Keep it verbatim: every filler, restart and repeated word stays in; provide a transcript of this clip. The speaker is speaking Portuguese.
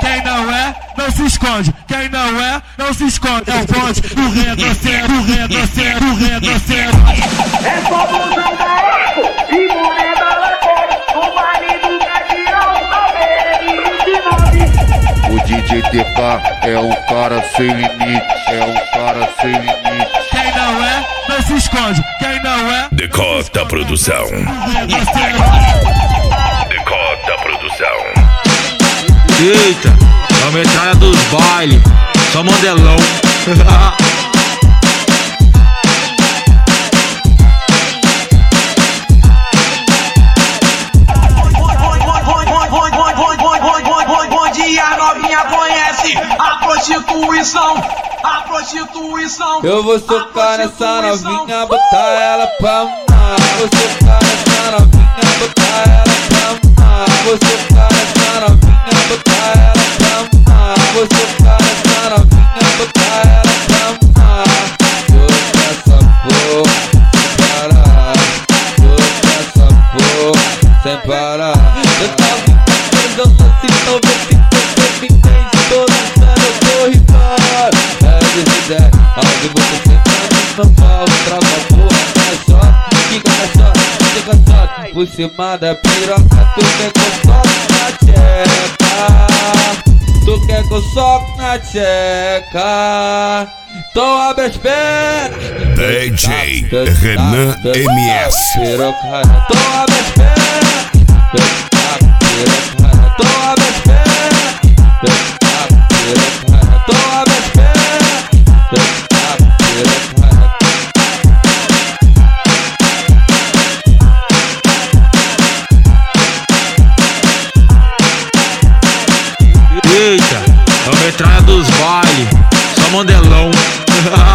Quem não é, não se esconde. Quem não é, não se esconde. É o bonde, o retrocede, o retrocede, o retrocede. É só busão da eco e moneda lateral. O marido quer tirar o O D J T K é um cara sem limite, é um cara sem limite. Quem não é, não se esconde. Quem não é, Decota Produção. Decota Produção. Eita, é a metralha dos bailes, só modelão. Bom dia, novinha conhece a prostituição, a prostituição. Eu vou socar nessa novinha, botar ela pra mamar. Vou socar nessa novinha, botar ela pra mamar. Vou socar nessa novinha, botar ela pra mamar. Vou socar nessa novinha, botar ela pra mamar. Soca essa porra sem parar, soca essa porra sem parar. Eu tava encantando assim, talvez se você me entende. Tô dançando, eu tô rimando. É verdade, onde você sentando no pau, trava a porra, caixote, fica caixote, fica caixote. Por cima da piroca, tu quer que eu soque na tcheca. Tu quer que eu soque na tcheca. Então abre as pernas. D J Renan M S. Então abre as pernas. Então abre as pernas. Então abre as pernas. Eita, é a metralha dos bailes, só modelão.